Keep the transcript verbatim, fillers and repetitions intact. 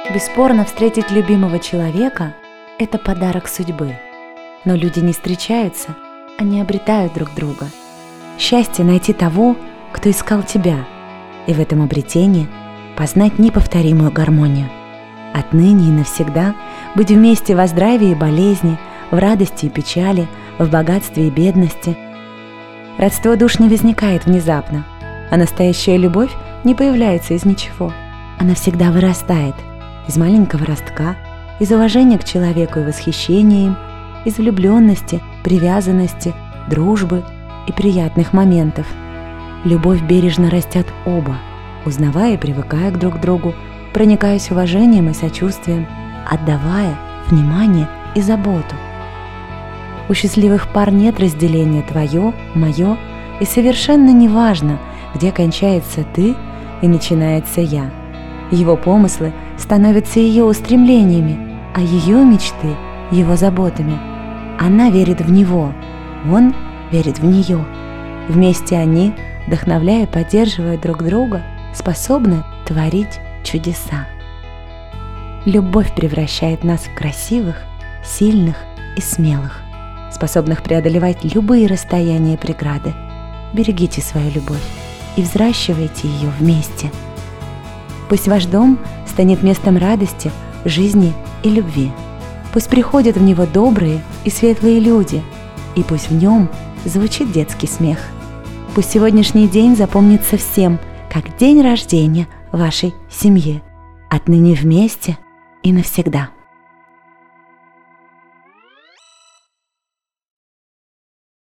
Бесспорно, встретить любимого человека – это подарок судьбы. Но люди не встречаются, они обретают друг друга. Счастье найти того, кто искал тебя, и в этом обретении познать неповторимую гармонию. Отныне и навсегда быть вместе во здравии и болезни, в радости и печали, в богатстве и бедности. Родство душ не возникает внезапно, а настоящая любовь не появляется из ничего. Она всегда вырастает из маленького ростка, из уважения к человеку и восхищения им, из влюбленности, привязанности, дружбы и приятных моментов. Любовь бережно растят оба, узнавая и привыкая друг к другу, проникаясь уважением и сочувствием, отдавая внимание и заботу. У счастливых пар нет разделения твое, мое, и совершенно не важно, где кончается ты и начинается я. Его помыслы становятся ее устремлениями, а ее мечты – его заботами. Она верит в него, он верит в нее. Вместе они, вдохновляя и поддерживая друг друга, способны творить чудеса. Любовь превращает нас в красивых, сильных и смелых, способных преодолевать любые расстояния и преграды. Берегите свою любовь и взращивайте ее вместе. Пусть ваш дом станет местом радости, жизни и любви. Пусть приходят в него добрые и светлые люди, и пусть в нем звучит детский смех. Пусть сегодняшний день запомнится всем, как день рождения вашей семьи. Отныне вместе и навсегда.